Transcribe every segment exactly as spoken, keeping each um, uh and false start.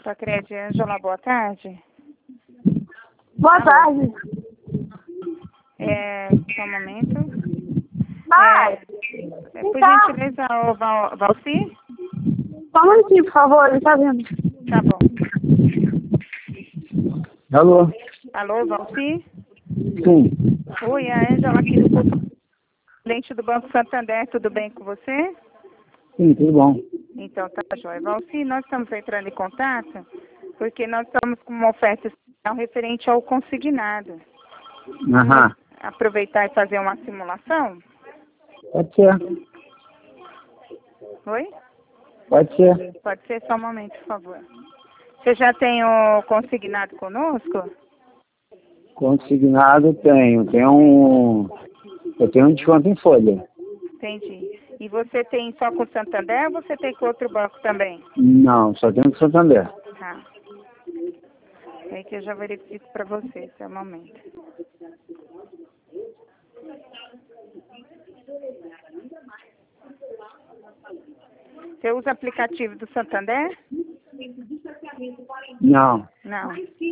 Sacredi, Ângela, boa tarde. Boa tarde. É, só um momento. Vai. É, é, por Então. gentileza, o Val, Valci? Só um minutinho, por favor, ele tá vendo. Tá bom. Alô? Alô, Valci? Sim. Oi, a Ângela aqui do presidente do Banco Santander, tudo bem com você? Sim, tudo bom. Então, tá joia. Valci, nós estamos entrando em contato porque nós estamos com uma oferta especial referente ao consignado. Aham. Aproveitar e fazer uma simulação? Pode ser. Oi? Pode ser. Pode ser, só um momento, por favor. Você já tem o consignado conosco? Consignado tenho. Tenho um. Eu tenho um desconto em folha. Entendi. E você tem só com o Santander ou você tem com outro banco também? Não, só tenho com Santander. Tá. É aí que eu já verifico para você, só um momento. Você usa aplicativo do Santander? Não. Não.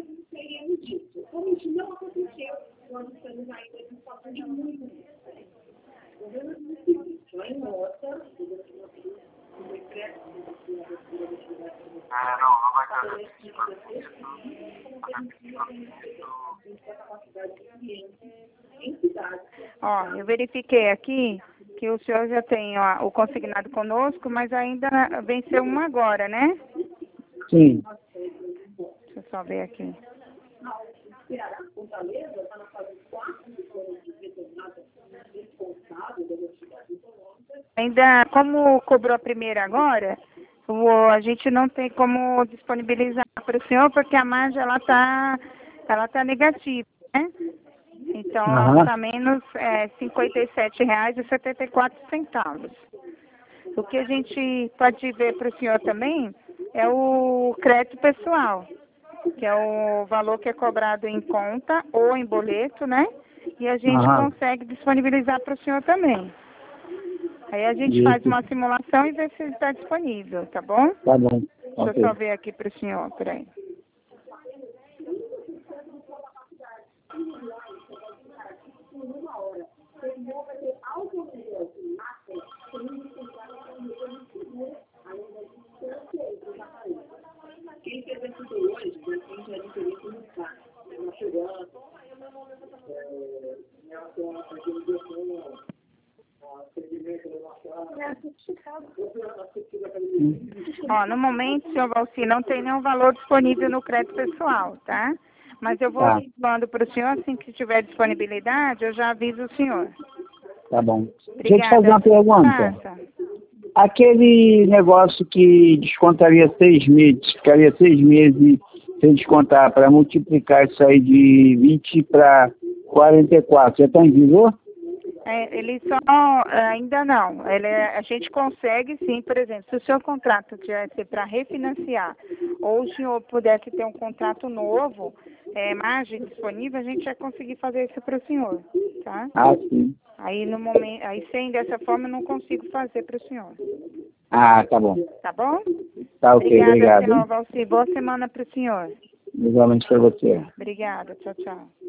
Ó, eu verifiquei aqui que o senhor já tem ó, o consignado conosco, mas ainda venceu um agora, né? Sim. Deixa eu só ver aqui. Ainda, como cobrou a primeira agora, o, a gente não tem como disponibilizar para o senhor, porque a margem ela tá, ela tá negativa, né? Então, ela Aham. está menos é, cinquenta e sete reais e setenta e quatro centavos. O que a gente pode ver para o senhor também é o crédito pessoal, que é o valor que é cobrado em conta ou em boleto, né? E a gente Aham. consegue disponibilizar para o senhor também. Aí a gente faz Isso. uma simulação e vê se está disponível, tá bom? Tá bom. Deixa Ok. eu só ver aqui para o senhor, peraí. Ó, no momento, senhor Valci, não tem nenhum valor disponível no crédito pessoal, tá? Mas eu vou Tá. falando para o senhor, assim que tiver disponibilidade, eu já aviso o senhor. Tá bom. Deixa eu te fazer Obrigada. uma pergunta. Passa. Aquele negócio que descontaria seis meses, ficaria seis meses sem descontar, para multiplicar isso aí de vinte para quarenta e quatro, já está em vigor? É, ele só, ainda não. Ele, a gente consegue sim, por exemplo, se o seu contrato tivesse para refinanciar, ou o senhor pudesse ter um contrato novo, é, margem disponível, a gente vai conseguir fazer isso para o senhor, tá? Ah, sim. Aí no momento, aí sem dessa forma eu não consigo fazer para o senhor. Ah, tá bom. Tá bom? Tá ok, Obrigada, obrigado. senhor Hein? Valci. Boa semana para o senhor. Igualmente para você. Obrigada. Tchau, tchau.